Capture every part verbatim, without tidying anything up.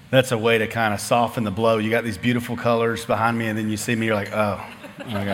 That's a way to kind of soften the blow. You got these beautiful colors behind me, and then you see me, you're like, oh, okay.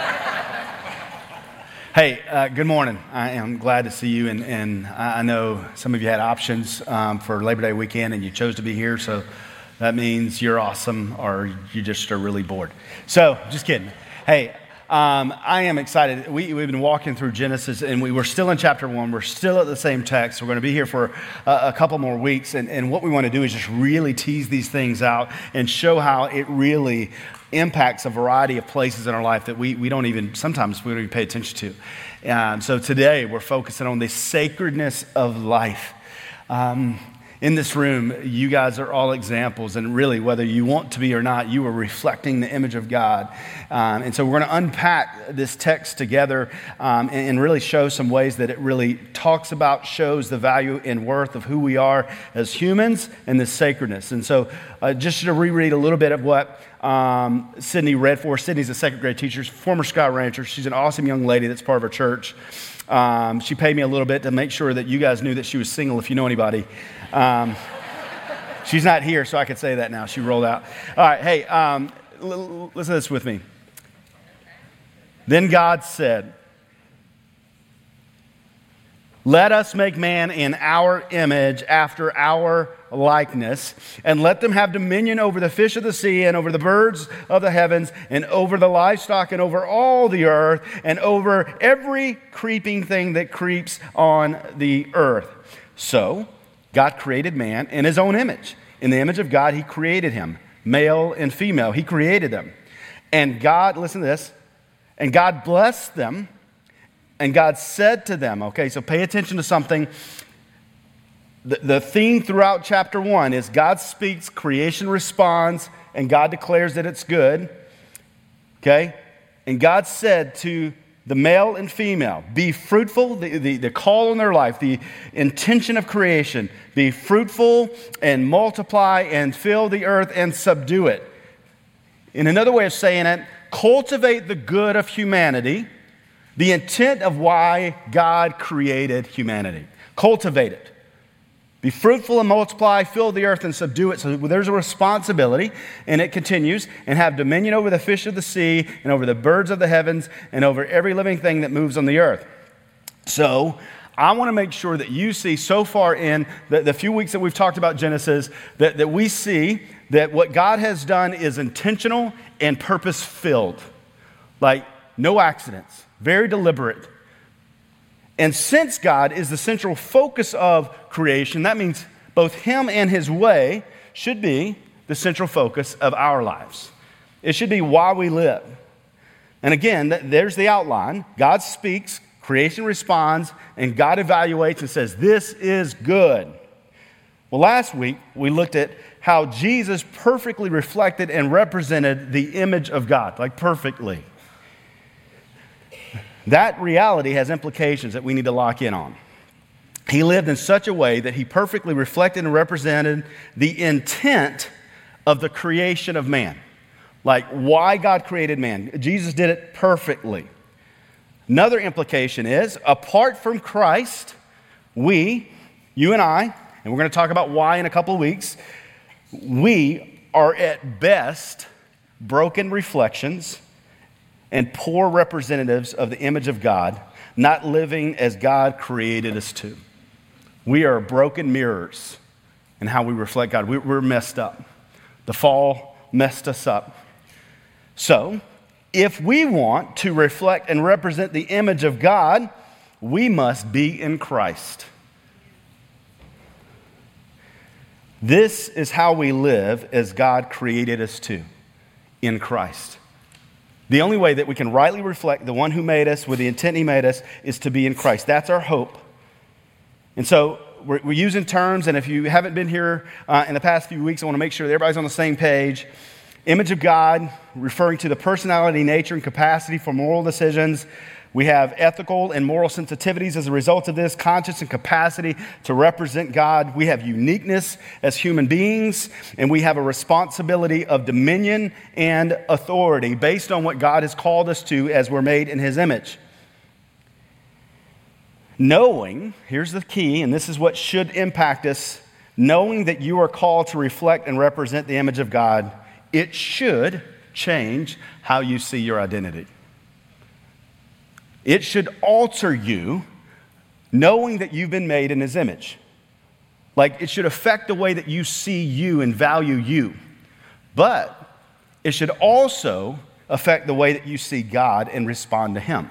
Hey, uh, good morning. I am glad to see you, and, and I know some of you had options um, for Labor Day weekend, and you chose to be here, so that means you're awesome, or you just are really bored. So, just kidding. Hey, Um, I am excited. We, we've been walking through Genesis, and we were still in chapter one. We're still at the same text. We're going to be here for a, a couple more weeks, and, and what we want to do is just really tease these things out and show how it really impacts a variety of places in our life that we, we don't even, sometimes we don't even pay attention to. Um, so today, we're focusing on the sacredness of life. Um, In this room, you guys are all examples, and really, whether you want to be or not, you are reflecting the image of God. Um, and so we're going to unpack this text together um, and, and really show some ways that it really talks about, shows the value and worth of who we are as humans and this sacredness. And so uh, just to reread a little bit of what um, Sydney read for us. Sydney's a second grade teacher, former Sky Rancher. She's an awesome young lady that's part of our church. Um, she paid me a little bit to make sure that you guys knew that she was single, if you know anybody. Um, she's not here, so I could say that now. She rolled out. All right, hey, um, l- l- listen to this with me. Then God said, "Let us make man in our image, after our likeness, and let them have dominion over the fish of the sea, and over the birds of the heavens, and over the livestock, and over all the earth, and over every creeping thing that creeps on the earth." So God created man in his own image. In the image of God, he created him. Male and female, he created them. And God, listen to this, and God blessed them, and God said to them, okay, so pay attention to something. The, the theme throughout chapter one is God speaks, creation responds, and God declares that it's good. Okay? And God said to the male and female, be fruitful, the, the, the call in their life, the intention of creation, be fruitful and multiply and fill the earth and subdue it. In another way of saying it, cultivate the good of humanity, the intent of why God created humanity. Cultivate it. Be fruitful and multiply, fill the earth and subdue it. So there's a responsibility, and it continues, and have dominion over the fish of the sea, and over the birds of the heavens, and over every living thing that moves on the earth. So I want to make sure that you see so far in the, the few weeks that we've talked about Genesis, that, that we see that what God has done is intentional and purpose-filled. Like, no accidents, very deliberate. And since God is the central focus of creation, that means both him and his way should be the central focus of our lives. It should be why we live. And again, there's the outline. God speaks, creation responds, and God evaluates and says, this is good. Well, last week, we looked at how Jesus perfectly reflected and represented the image of God, like perfectly. That reality has implications that we need to lock in on. He lived in such a way that he perfectly reflected and represented the intent of the creation of man. Like why God created man. Jesus did it perfectly. Another implication is, apart from Christ, we, you and I, and we're going to talk about why in a couple of weeks, we are at best broken reflections and poor representatives of the image of God, not living as God created us to. We are broken mirrors in how we reflect God. We're messed up. The fall messed us up. So, if we want to reflect and represent the image of God, we must be in Christ. This is how we live as God created us to, in Christ. The only way that we can rightly reflect the one who made us with the intent he made us is to be in Christ. That's our hope. And so we're, we're using terms, and if you haven't been here uh, in the past few weeks, I want to make sure that everybody's on the same page. Image of God, referring to the personality, nature, and capacity for moral decisions. We have ethical and moral sensitivities as a result of this, conscience and capacity to represent God. We have uniqueness as human beings, and we have a responsibility of dominion and authority based on what God has called us to as we're made in his image. Knowing, here's the key, and this is what should impact us knowing that you are called to reflect and represent the image of God, it should change how you see your identity. It should alter you, knowing that you've been made in His image. Like, it should affect the way that you see you and value you. But it should also affect the way that you see God and respond to Him.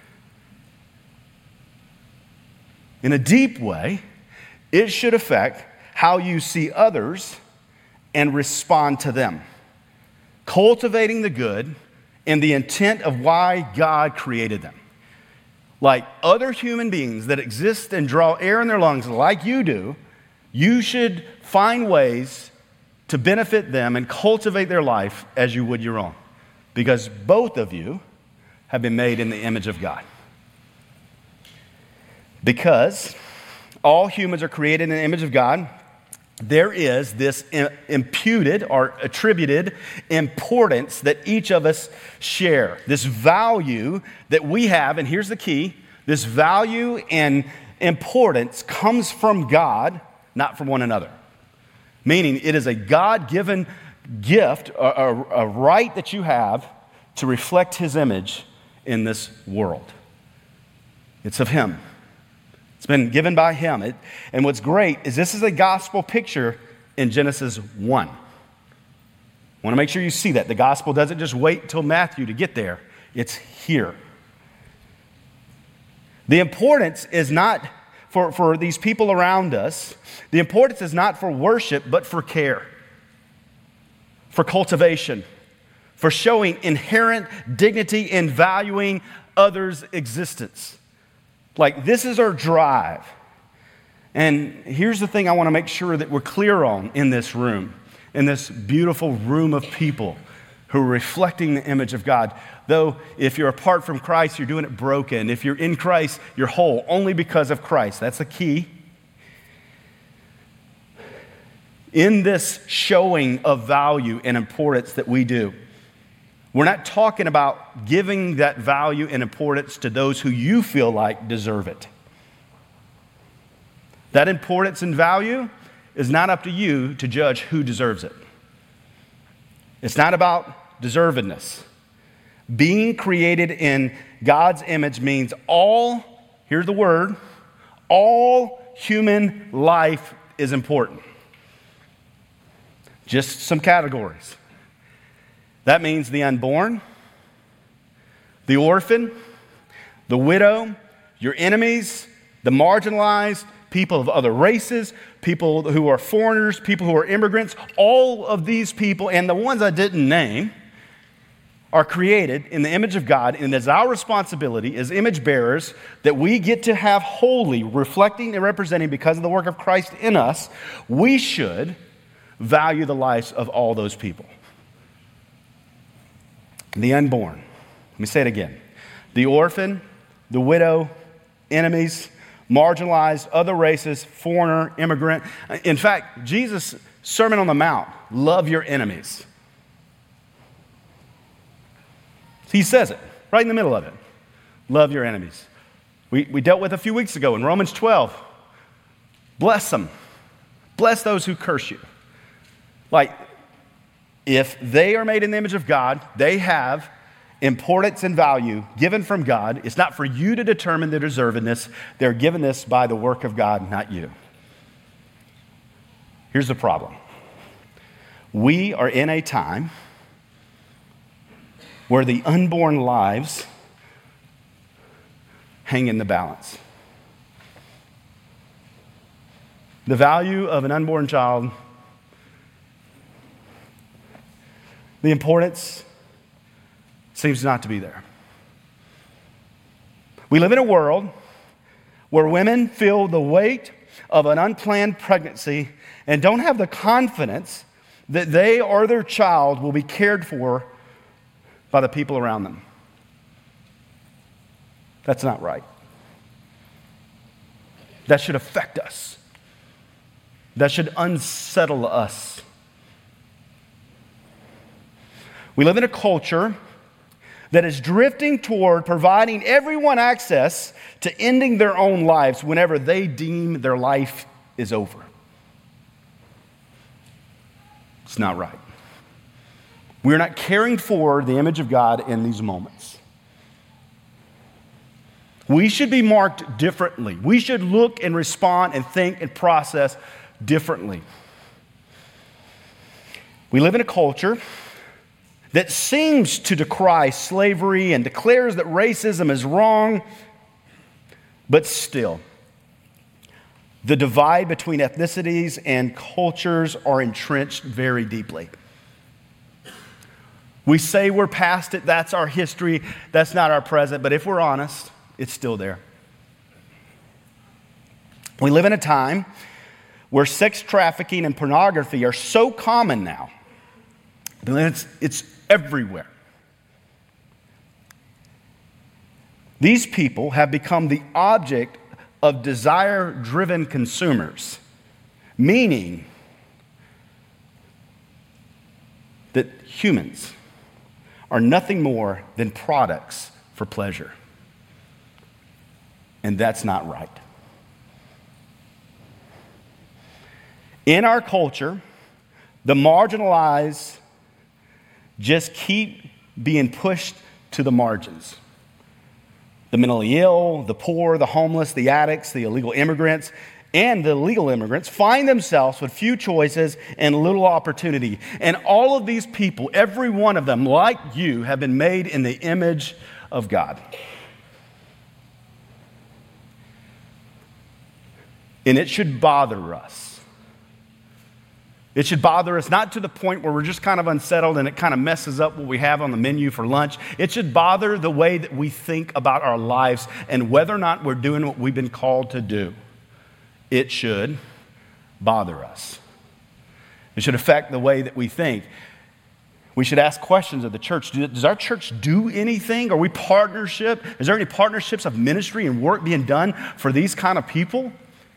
In a deep way, it should affect how you see others and respond to them, cultivating the good and the intent of why God created them. Like other human beings that exist and draw air in their lungs like you do, you should find ways to benefit them and cultivate their life as you would your own, because both of you have been made in the image of God. Because all humans are created in the image of God, there is this imputed or attributed importance that each of us share. This value that we have, and here's the key, this value and importance comes from God, not from one another. Meaning it is a God-given gift, a, a, a right that you have to reflect His image in this world. It's of Him. It's been given by Him. It, and what's great is this is a gospel picture in Genesis one. I want to make sure you see that. The gospel doesn't just wait until Matthew to get there. It's here. The importance is not for, for these people around us. The importance is not for worship, but for care, for cultivation, for showing inherent dignity in valuing others' existence. Like, this is our drive. And here's the thing I want to make sure that we're clear on in this room, in this beautiful room of people who are reflecting the image of God. Though, if you're apart from Christ, you're doing it broken. If you're in Christ, you're whole, only because of Christ. That's the key. In this showing of value and importance that we do, we're not talking about giving that value and importance to those who you feel like deserve it. That importance and value is not up to you to judge who deserves it. It's not about deservedness. Being created in God's image means all, here's the word, all human life is important. Just some categories. That means the unborn, the orphan, the widow, your enemies, the marginalized, people of other races, people who are foreigners, people who are immigrants. All of these people, and the ones I didn't name, are created in the image of God, and it's our responsibility as image bearers that we get to have wholly, reflecting and representing because of the work of Christ in us. We should value the lives of all those people. The unborn. Let me say it again. The orphan, the widow, enemies, marginalized, other races, foreigner, immigrant. In fact, Jesus' Sermon on the Mount, love your enemies. He says it right in the middle of it. Love your enemies. We, we dealt with a few weeks ago in Romans twelve. Bless them. Bless those who curse you. Like, if they are made in the image of God, they have importance and value given from God. It's not for you to determine their deservedness. They're given this by the work of God, not you. Here's the problem. We are in a time where the unborn lives hang in the balance. The value of an unborn child, the importance seems not to be there. We live in a world where women feel the weight of an unplanned pregnancy and don't have the confidence that they or their child will be cared for by the people around them. That's not right. That should affect us. That should unsettle us. We live in a culture that is drifting toward providing everyone access to ending their own lives whenever they deem their life is over. It's not right. We're not carrying forward the image of God in these moments. We should be marked differently. We should look and respond and think and process differently. We live in a culture that seems to decry slavery and declares that racism is wrong, but still, the divide between ethnicities and cultures are entrenched very deeply. We say we're past it, that's our history, that's not our present, but if we're honest, it's still there. We live in a time where sex trafficking and pornography are so common now. It's, it's everywhere. These people have become the object of desire-driven consumers, meaning that humans are nothing more than products for pleasure. And that's not right. In our culture, the marginalized just keep being pushed to the margins. The mentally ill, the poor, the homeless, the addicts, the illegal immigrants, and the legal immigrants find themselves with few choices and little opportunity. And all of these people, every one of them, like you, have been made in the image of God. And it should bother us. It should bother us not to the point where we're just kind of unsettled and it kind of messes up what we have on the menu for lunch. It should bother the way that we think about our lives and whether or not we're doing what we've been called to do. It should bother us. It should affect the way that we think. We should ask questions of the church. Does our church do anything? Are we partnership? Is there any partnerships of ministry and work being done for these kind of people?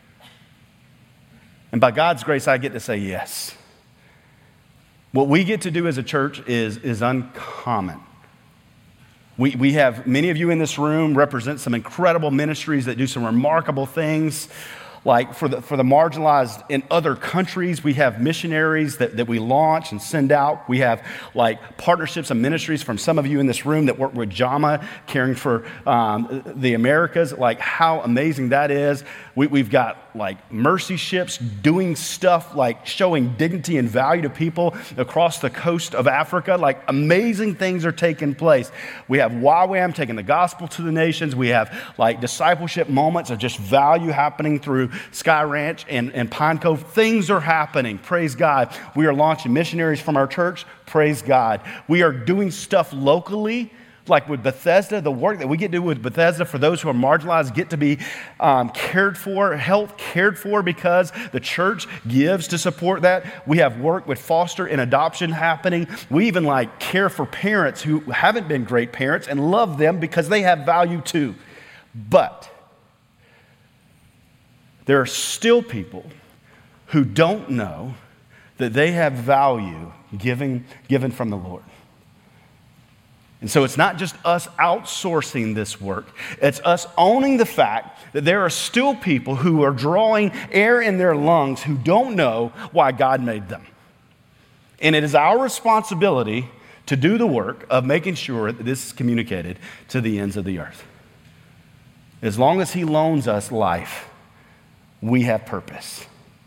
And by God's grace, I get to say yes. What we get to do as a church is, is uncommon. We, we have many of you in this room represent some incredible ministries that do some remarkable things. Like for the, for the marginalized in other countries, we have missionaries that, that we launch and send out. We have like partnerships and ministries from some of you in this room that work with JAMA, caring for um, the Americas. Like how amazing that is. We, we've got like mercy ships doing stuff like showing dignity and value to people across the coast of Africa. Like amazing things are taking place. We have Y WAM taking the gospel to the nations. We have like discipleship moments of just value happening through Sky Ranch and, and Pine Cove. Things are happening. Praise God. We are launching missionaries from our church. Praise God. We are doing stuff locally, like with Bethesda. The work that we get to do with Bethesda for those who are marginalized get to be um, cared for, health cared for because the church gives to support that. We have work with foster and adoption happening. We even like care for parents who haven't been great parents and love them because they have value too. But there are still people who don't know that they have value given, given from the Lord. And so it's not just us outsourcing this work. It's us owning the fact that there are still people who are drawing air in their lungs who don't know why God made them. And it is our responsibility to do the work of making sure that this is communicated to the ends of the earth. As long as He loans us life, we have purpose.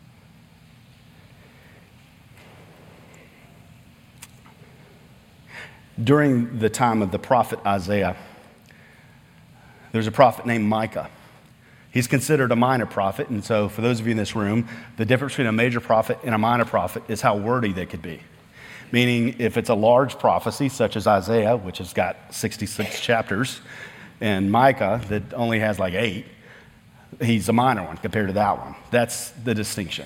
During the time of the prophet Isaiah, there's a prophet named Micah. He's considered a minor prophet, and so for those of you in this room, the difference between a major prophet and a minor prophet is how wordy they could be. Meaning, if it's a large prophecy, such as Isaiah, which has got sixty-six chapters, and Micah, that only has like eight, he's a minor one compared to that one. That's the distinction.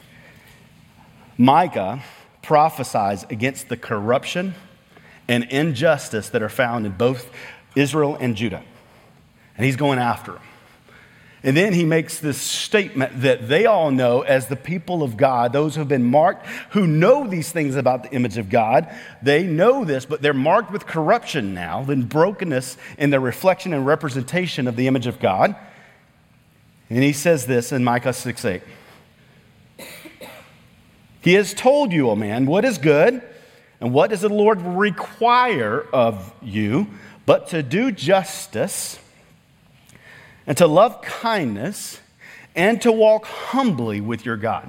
Micah prophesies against the corruption and injustice that are found in both Israel and Judah. And he's going after them. And then he makes this statement that they all know as the people of God, those who have been marked, who know these things about the image of God. They know this, but they're marked with corruption now, then brokenness in their reflection and representation of the image of God. And he says this in Micah six eight. He has told you, O man, what is good, and what does the Lord require of you, but to do justice, and to love kindness, and to walk humbly with your God.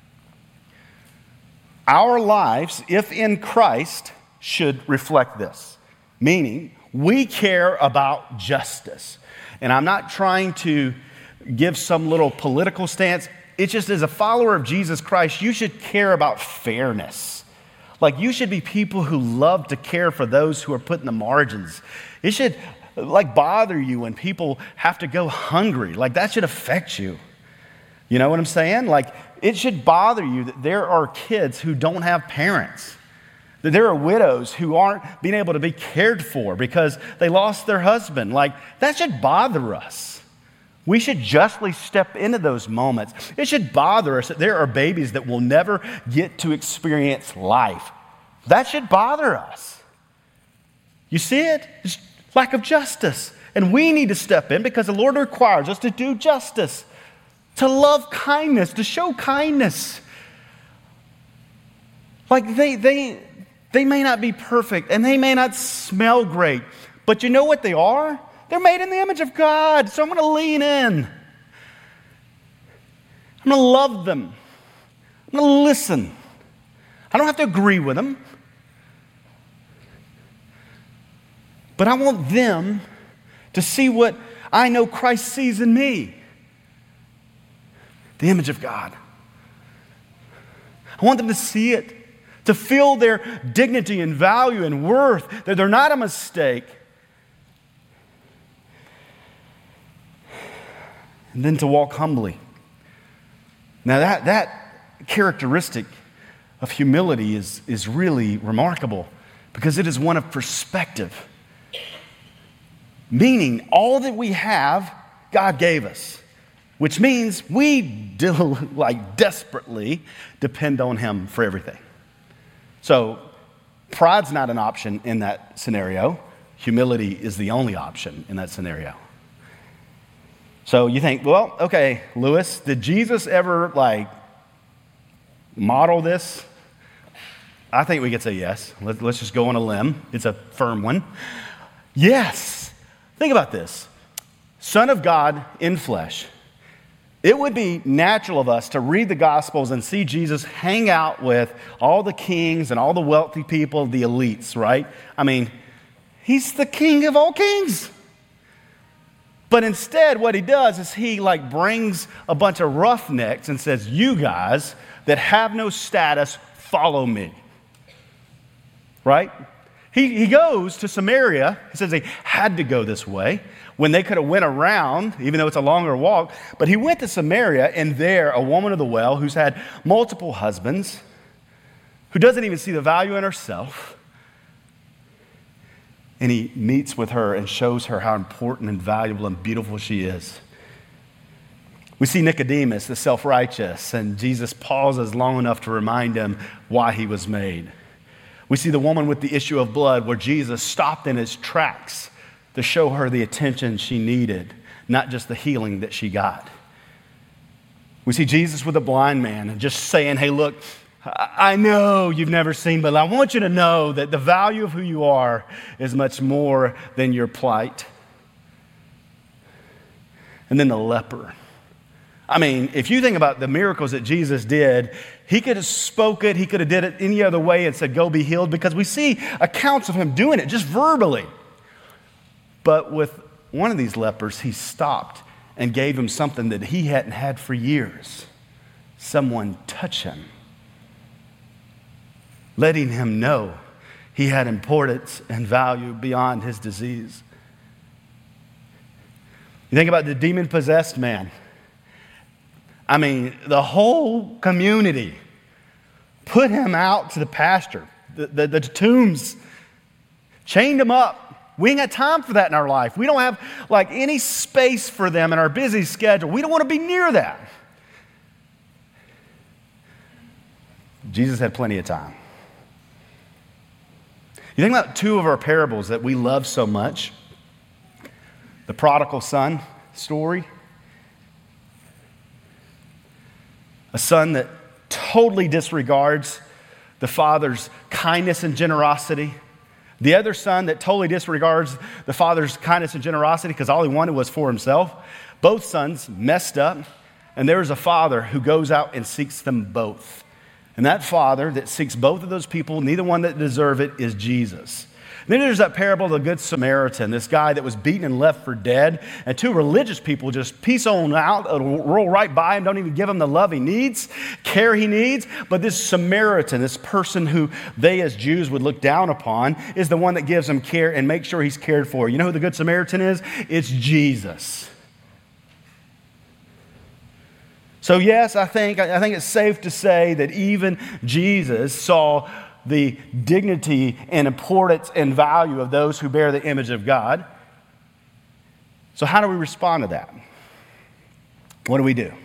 Our lives, if in Christ, should reflect this, meaning we care about justice. And I'm not trying to give some little political stance. It's just as a follower of Jesus Christ, you should care about fairness. Like you should be people who love to care for those who are put in the margins. It should like bother you when people have to go hungry. Like that should affect you. You know what I'm saying? Like it should bother you that there are kids who don't have parents. That there are widows who aren't being able to be cared for because they lost their husband. Like that should bother us. We should justly step into those moments. It should bother us that there are babies that will never get to experience life. That should bother us. You see it? It's lack of justice. And we need to step in because the Lord requires us to do justice, to love kindness, to show kindness. Like they, they, they may not be perfect and they may not smell great, but you know what they are? They're made in the image of God, so I'm going to lean in. I'm going to love them. I'm going to listen. I don't have to agree with them, but I want them to see what I know Christ sees in me, the image of God. I want them to see it, to feel their dignity and value and worth, that they're not a mistake. And then to walk humbly. Now that, that characteristic of humility is, is really remarkable because it is one of perspective. Meaning all that we have, God gave us. Which means we do, like desperately depend on Him for everything. So pride's not an option in that scenario. Humility is the only option in that scenario. So you think, well, okay, Lewis, did Jesus ever like model this? I think we could say yes. Let, let's just go on a limb. It's a firm one. Yes. Think about this. Son of God in flesh. It would be natural of us to read the Gospels and see Jesus hang out with all the kings and all the wealthy people, the elites, right? I mean, He's the King of all kings. But instead, what He does is He like brings a bunch of roughnecks and says, you guys that have no status, follow me. Right? He, he goes to Samaria. He says they had to go this way when they could have went around, even though it's a longer walk. But He went to Samaria, and there a woman of the well who's had multiple husbands, who doesn't even see the value in herself, and He meets with her and shows her how important and valuable and beautiful she is. We see Nicodemus, the self-righteous, and Jesus pauses long enough to remind him why he was made. We see the woman with the issue of blood, where Jesus stopped in His tracks to show her the attention she needed, not just the healing that she got. We see Jesus with a blind man and just saying, hey, look, I know you've never seen, but I want you to know that the value of who you are is much more than your plight. And then the leper. I mean, if you think about the miracles that Jesus did, He could have spoke it, He could have did it any other way and said, go be healed, because we see accounts of Him doing it just verbally. But with one of these lepers, He stopped and gave him something that he hadn't had for years. Someone touch him, letting him know he had importance and value beyond his disease. You think about the demon-possessed man. I mean, the whole community put him out to the pasture, the, the, the tombs, chained him up. We ain't got time for that in our life. We don't have like any space for them in our busy schedule. We don't want to be near that. Jesus had plenty of time. You think about two of our parables that we love so much. The prodigal son story. A son that totally disregards the father's kindness and generosity. The other son that totally disregards the father's kindness and generosity because all he wanted was for himself. Both sons messed up, and there is a father who goes out and seeks them both. And that father that seeks both of those people, neither one that deserve it, is Jesus. Then there's that parable of the Good Samaritan, this guy that was beaten and left for dead, and two religious people just piece on out, roll right by him, don't even give him the love he needs, care he needs. But this Samaritan, this person who they as Jews would look down upon, is the one that gives him care and makes sure he's cared for. You know who the Good Samaritan is? It's Jesus. So yes, I think, I think it's safe to say that even Jesus saw the dignity and importance and value of those who bear the image of God. So how do we respond to that? What do we do?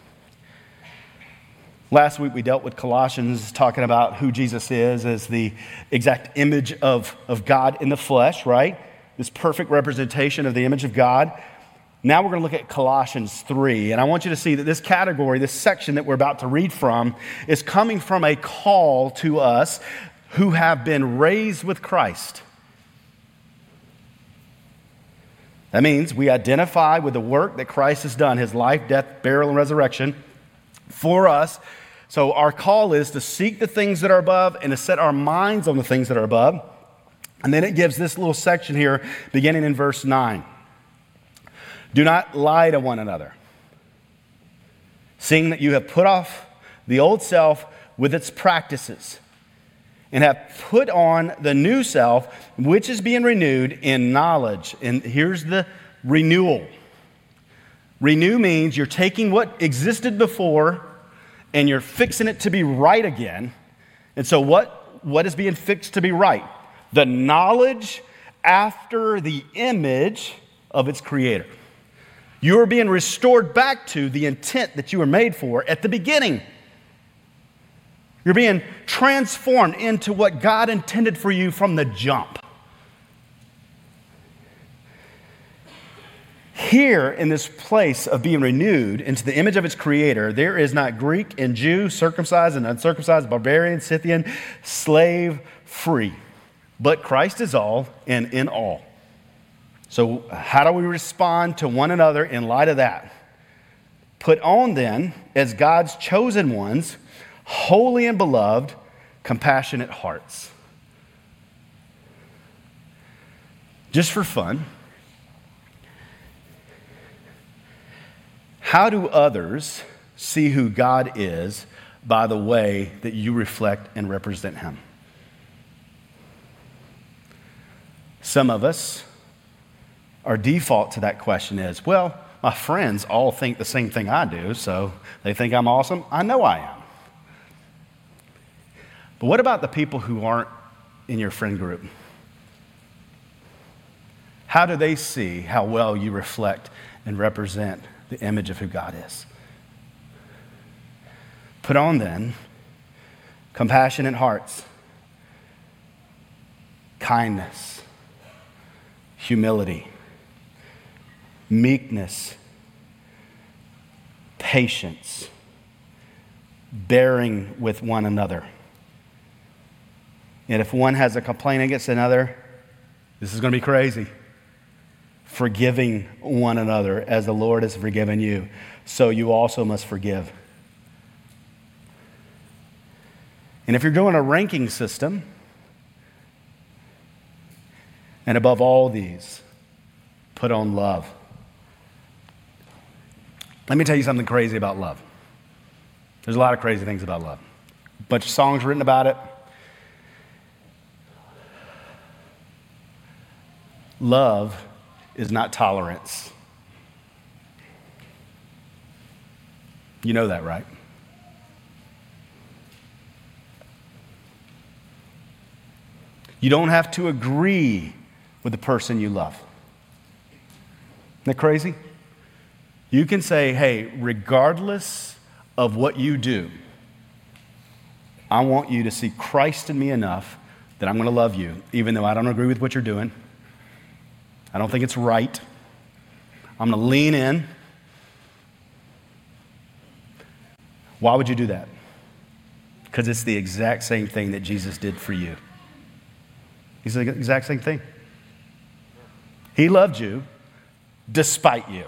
Last week we dealt with Colossians, talking about who Jesus is as the exact image of, of God in the flesh, right? This perfect representation of the image of God. Now we're going to look at Colossians three, and I want you to see that this category, this section that we're about to read from, is coming from a call to us who have been raised with Christ. That means we identify with the work that Christ has done, his life, death, burial, and resurrection for us. So our call is to seek the things that are above and to set our minds on the things that are above. And then it gives this little section here, beginning in verse nine. Do not lie to one another, seeing that you have put off the old self with its practices, and have put on the new self, which is being renewed in knowledge. And here's the renewal. Renew means you're taking what existed before and you're fixing it to be right again. And so what, what is being fixed to be right? The knowledge after the image of its creator. You are being restored back to the intent that you were made for at the beginning. You're being transformed into what God intended for you from the jump. Here, in this place of being renewed into the image of its creator, there is not Greek and Jew, circumcised and uncircumcised, barbarian, Scythian, slave, free. But Christ is all and in all. So how do we respond to one another in light of that? Put on then, as God's chosen ones, holy and beloved, compassionate hearts. Just for fun, how do others see who God is by the way that you reflect and represent him? Some of us, our default to that question is, well, my friends all think the same thing I do, so they think I'm awesome. I know I am. But what about the people who aren't in your friend group? How do they see how well you reflect and represent the image of who God is? Put on then compassionate hearts, kindness, humility, meekness, patience, bearing with one another. And if one has a complaint against another, this is going to be crazy. Forgiving one another as the Lord has forgiven you, so you also must forgive. And if you're doing a ranking system, and above all these, put on love. Let me tell you something crazy about love. There's a lot of crazy things about love. A bunch of songs written about it. Love is not tolerance. You know that, right? You don't have to agree with the person you love. Isn't that crazy? You can say, hey, regardless of what you do, I want you to see Christ in me enough that I'm going to love you, even though I don't agree with what you're doing. I don't think it's right. I'm going to lean in. Why would you do that? Because it's the exact same thing that Jesus did for you. He's the exact same thing. He loved you despite you.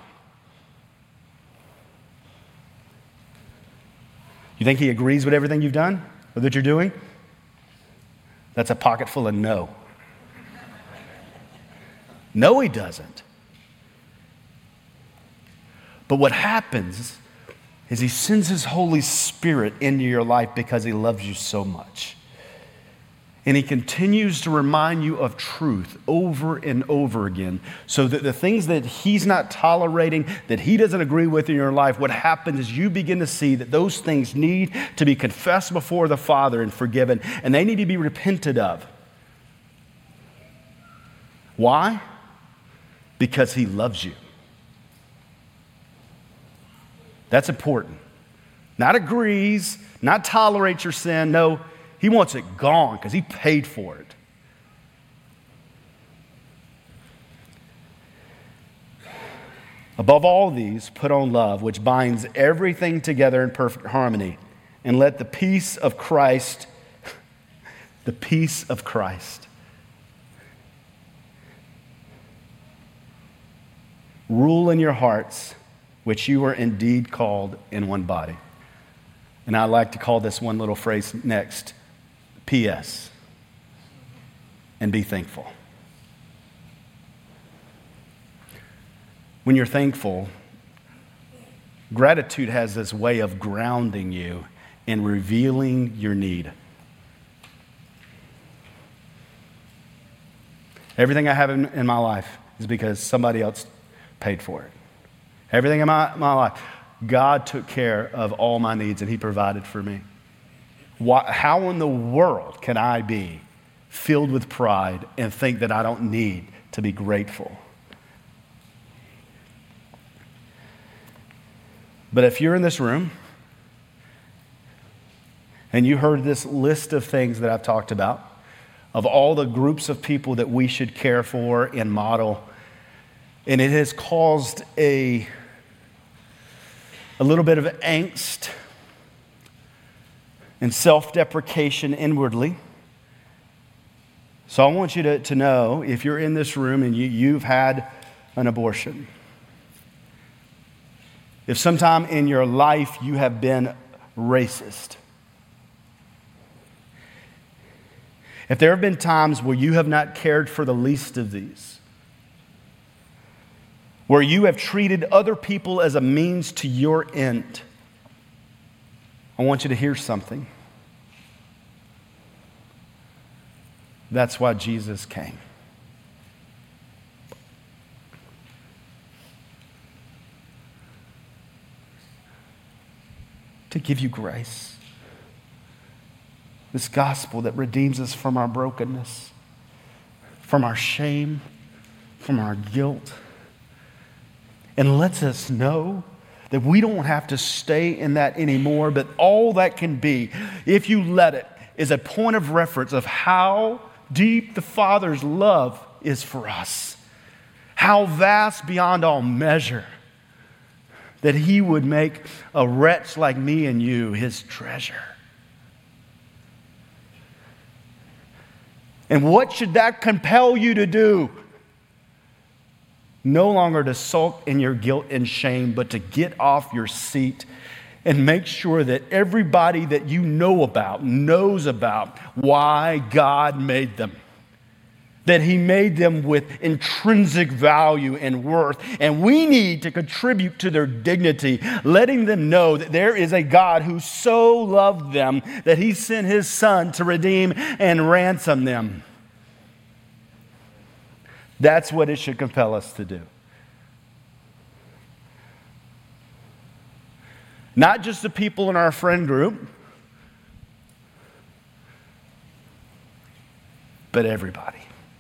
You think he agrees with everything you've done or that you're doing? That's a pocket full of no. No, he doesn't. But what happens is he sends his Holy Spirit into your life because he loves you so much. And he continues to remind you of truth over and over again so that the things that he's not tolerating, that he doesn't agree with in your life, what happens is you begin to see that those things need to be confessed before the Father and forgiven, and they need to be repented of. Why? Because he loves you. That's important. Not agrees, not tolerates your sin. No, he wants it gone because he paid for it. Above all these, put on love, which binds everything together in perfect harmony. And let the peace of Christ, the peace of Christ, rule in your hearts, which you are indeed called in one body. And I like to call this one little phrase next, P S, and be thankful. When you're thankful, gratitude has this way of grounding you and revealing your need. Everything I have in, in my life is because somebody else paid for it. Everything in my, my life, God took care of all my needs and he provided for me. Why, how in the world can I be filled with pride and think that I don't need to be grateful? But if you're in this room and you heard this list of things that I've talked about, of all the groups of people that we should care for and model, and it has caused a, a little bit of angst and self-deprecation inwardly. So I want you to, to know, if you're in this room and you, you've had an abortion, if sometime in your life you have been racist, if there have been times where you have not cared for the least of these, where you have treated other people as a means to your end, I want you to hear something. That's why Jesus came. To give you grace. This gospel that redeems us from our brokenness, from our shame, from our guilt, and lets us know that we don't have to stay in that anymore, but all that can be, if you let it, is a point of reference of how deep the Father's love is for us. How vast beyond all measure that he would make a wretch like me and you his treasure. And what should that compel you to do? No longer to sulk in your guilt and shame, but to get off your seat and make sure that everybody that you know about knows about why God made them. That he made them with intrinsic value and worth. And we need to contribute to their dignity, letting them know that there is a God who so loved them that he sent his Son to redeem and ransom them. That's what it should compel us to do. Not just the people in our friend group, but everybody.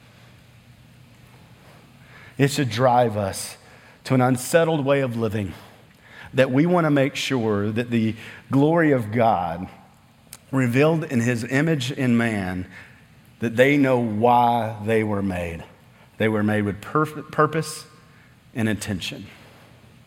It should drive us to an unsettled way of living, that we want to make sure that the glory of God revealed in his image in man, that they know why they were made. They were made with perfect purpose and intention.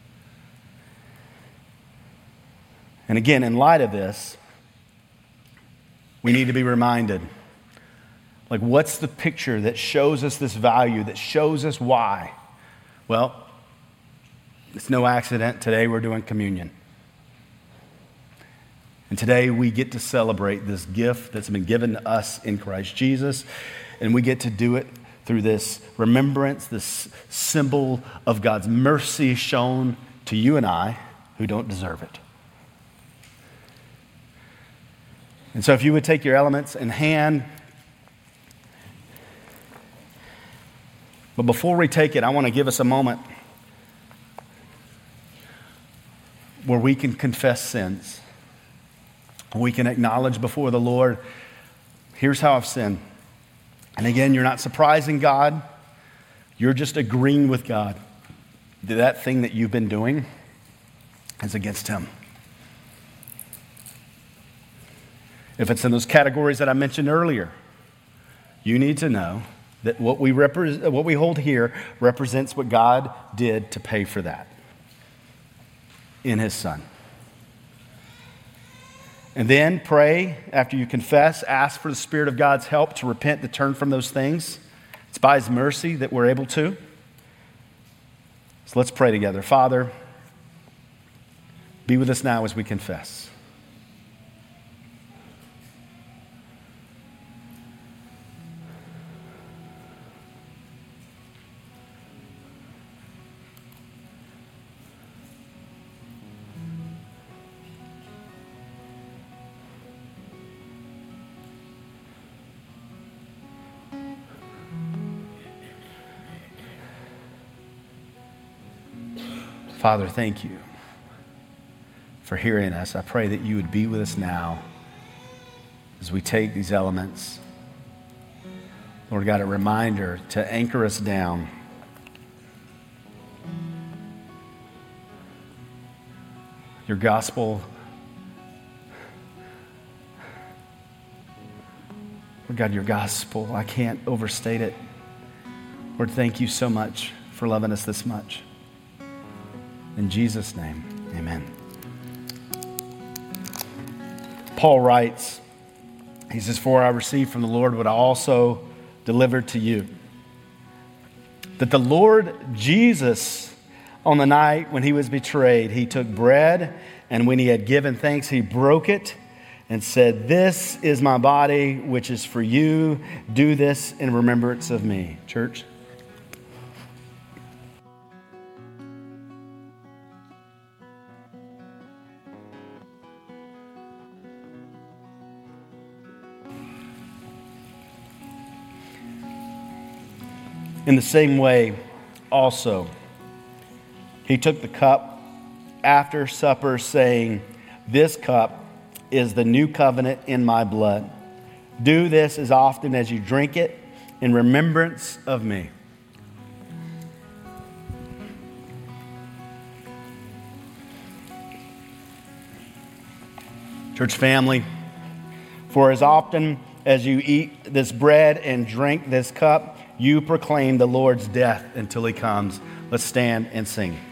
And again, in light of this, we need to be reminded. Like, what's the picture that shows us this value, that shows us why? Well, it's no accident. Today we're doing communion. And today we get to celebrate this gift that's been given to us in Christ Jesus. And we get to do it through this remembrance, this symbol of God's mercy shown to you and I who don't deserve it. And so if you would take your elements in hand. But before we take it, I want to give us a moment where we can confess sins. We can acknowledge before the Lord, here's how I've sinned. And again, you're not surprising God. You're just agreeing with God that that thing that you've been doing is against Him. If it's in those categories that I mentioned earlier, you need to know that what we repre- what we hold here represents what God did to pay for that in His Son. And then pray after you confess, ask for the Spirit of God's help to repent, to turn from those things. It's by His mercy that we're able to. So let's pray together. Father, be with us now as we confess. Father, thank you for hearing us. I pray that you would be with us now as we take these elements. Lord God, a reminder to anchor us down. Your gospel, Lord God, your gospel, I can't overstate it. Lord, thank you so much for loving us this much. In Jesus' name, amen. Paul writes, he says, "For I received from the Lord what I also delivered to you, that the Lord Jesus, on the night when he was betrayed, he took bread, and when he had given thanks, he broke it and said, 'This is my body, which is for you. Do this in remembrance of me.'" Church. In the same way, also, he took the cup after supper, saying, "This cup is the new covenant in my blood. Do this as often as you drink it in remembrance of me." Church family, for as often as you eat this bread and drink this cup, you proclaim the Lord's death until he comes. Let's stand and sing.